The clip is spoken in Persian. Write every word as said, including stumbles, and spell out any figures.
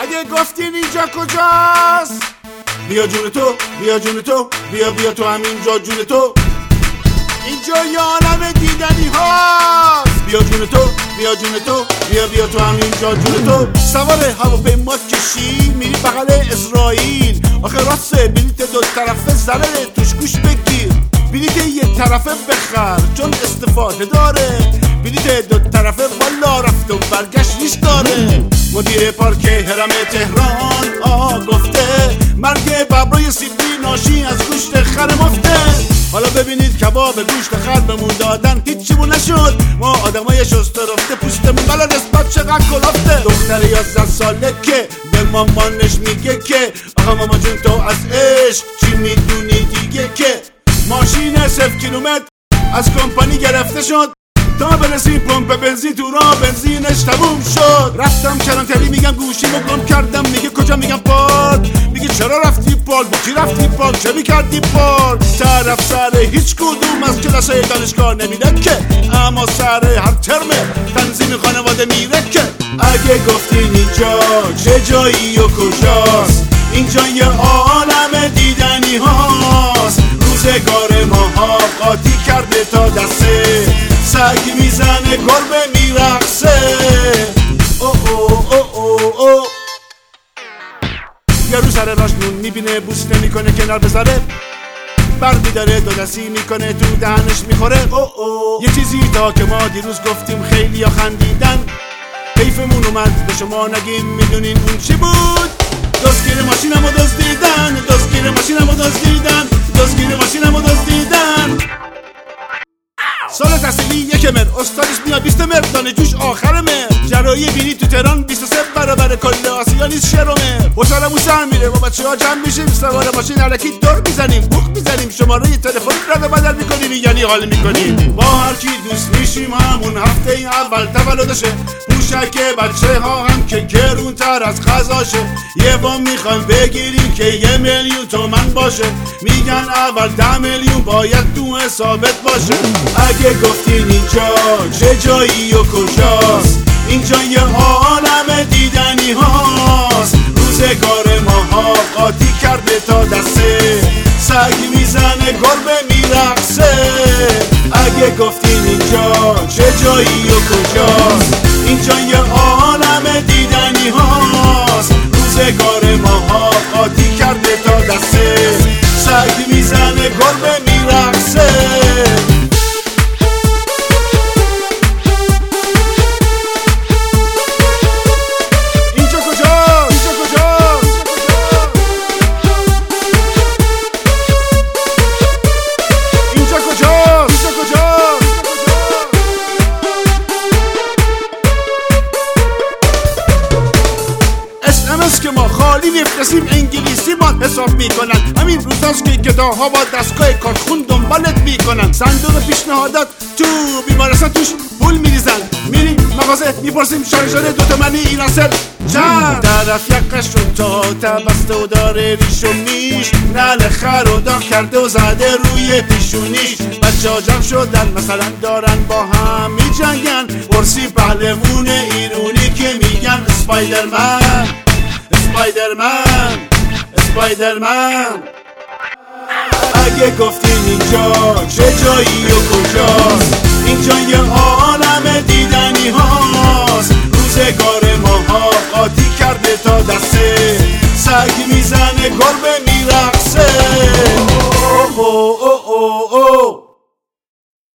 اگه گفتین اینجا کجاست، بیا جون تو، بیا جون تو، بیا بیا تو همینجا جون تو. اینجا یه عالم دیدنی هاست، بیا جون تو، بیا جون تو، بیا بیا تو همینجا جون تو. سوار هواپیما کشی میری بغل اسرائیل، آخه راسته بلیت دو طرفه زره توش گوش بگیر. بلیت یه طرفه بخر چون استفاده داره، بلیت دو طرفه والا رفت و برگشت ریش داره. مدیر پارک هرم تهران آه گفته مرگ ببرای سیبی ناشی از گوشت خر مفته. حالا ببینید کباب گوشت خر بمون دادن هیچیمون نشد، ما آدمای شسته رفته پوستمون بلا نسبت چقدر کلافته. دختر یازده ساله که به مامانش میگه که آقا ماما جون تو از عشق چی میدونی دیگه، که ماشین صفر کیلومتر از کمپانی گرفته شد تا برسیم پمپ بنزین تو راه بنزینش تموم شد. رفتم کلانتری میگم گوشیمو گم کردم، میگه کجا میگم پارک، میگه چرا رفتی پارک، با کی رفتی پارک، چه میکردی پارک. طرف سر هیچ کدوم از کلاسای دانشگاه نمیده که، اما سر هر ترم تنظیم خانواده میره که. اگه گفتین اینجا چه جایی و کجاست، اینجا یه عالم دیدنی هاست. روزگار ماها قاطی کرده تا دسته، سگ میزنه گربه میرقصه. او او او او او یارو سر راش نون میبینه بوس نمیکنه کنار بذاره، بر میداره دو دستی میکنه تو دهنش میخوره. او او یه چیزی تا که ما دیروز گفتیم خیلی ها خندیدن، حیفمون اومد به شما نگیم میدونین اون چی بود. دزدگیر ماشینمو دزدیدن، دزدگیر ماشینمو دزدیدن، دزدگیر ماشینمو دزدیدن. سال تحصیلی یک مر، استادش میاد بیست مر، دانشجوش آخر مر. جراحی بینی تو تهران بیست و سه برابر کل آسیا نیست شهر و مر. خوشحالمون سر میره با بچه ها جمع میشیم، سوار ماشین علکی دور میزنیم، بوق میزنیم، شماره تلفن رد و بدل میکنیم، یعنی حال میکنیم. با هر کی دوست میشیم همون هفته اول تولدشه، موشک بچه ها هم که گرونتر از غذاشه. یه وام میخوایم بگیریم که یه میلیون تومن باشه، میگن اول ده میلیون باید تو حسابت باشه. اگه گفتین اینجا چه جایی و کجاست، اینجا یه عالم دیدنی هاست. روزگار ماها قاطی کرده تا دسته، سگ میزنه گربه میرقصه. اگه گفتین اینجا چه جایی و کجاست، اینجا یه عالم دیدنی هاست. روزگار ماها قاطی کرده تا دسته، سگ میزنه گربه میرقصه. که ما خالی میفرستیم انگلیسی ما حساب میکنن، همین روزاست که گداها با دستگاه کارخون دنبالت میکنن. صندوق پیشنهادات تو بیمارستان توش پول میریزن، میریم مغازه میپرسیم شارژر دوتا منی این اصل چند. طرف یقش رو تا تبسته و داره ریش و میش، نل خر و داغ کرده و زده روی پیشونیش. بچه ها جمع شدن مثلا دارن با هم میجنگن، پرسی پهلوون ایرونی که میگن اسپایدرمن اسپایدرمن اسپایدرمن. اگه گفتین اینجا چه جایی و کجاست، اینجا یه عالم دیدنی هاست. روزگار ماها قاطی کرده تا دسته، سگ میزنه گربه میرقصه.